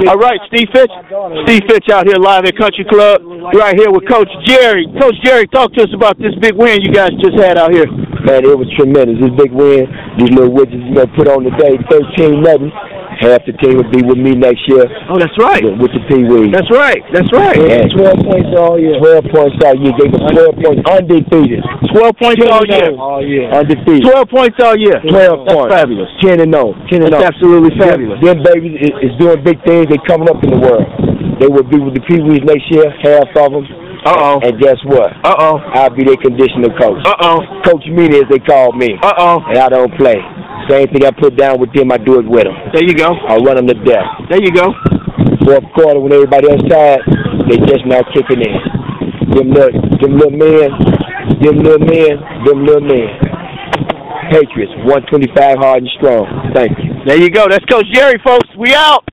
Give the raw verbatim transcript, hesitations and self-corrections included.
All right, Steve Fitch. Steve Fitch out here live at Country Club. Right here with Coach Jerry. Coach Jerry, talk to us about this big win you guys just had out here. Man, it was tremendous. This big win, these little widgets, you know, put on today, thirteen nothing. Half the team will be with me next year. Oh, that's right. With the Pee-wee. That's right. That's right. Yeah. twelve points all year. twelve points all year. Gave us twelve points. Undefeated. twelve points all year. All year. Undefeated. twelve points all year. twelve that's points. Fabulous. ten and oh. ten and oh. That's absolutely fabulous. Them, them babies is, is doing big things. They coming up in the world. They will be with the Pee-wees next year, half of them. Uh-oh. And guess what? Uh-oh. I'll be their conditional coach. Uh-oh. Coach Meany, as they call me. Uh-oh. And I don't play. Same thing I put down with them, I do it with them. There you go. I run them to death. There you go. Fourth quarter, when everybody else tired, they just now kicking in. Them little, them little men, them little men, them little men. Patriots, one twenty-five hard and strong. Thank you. There you go. That's Coach Jerry, folks. We out.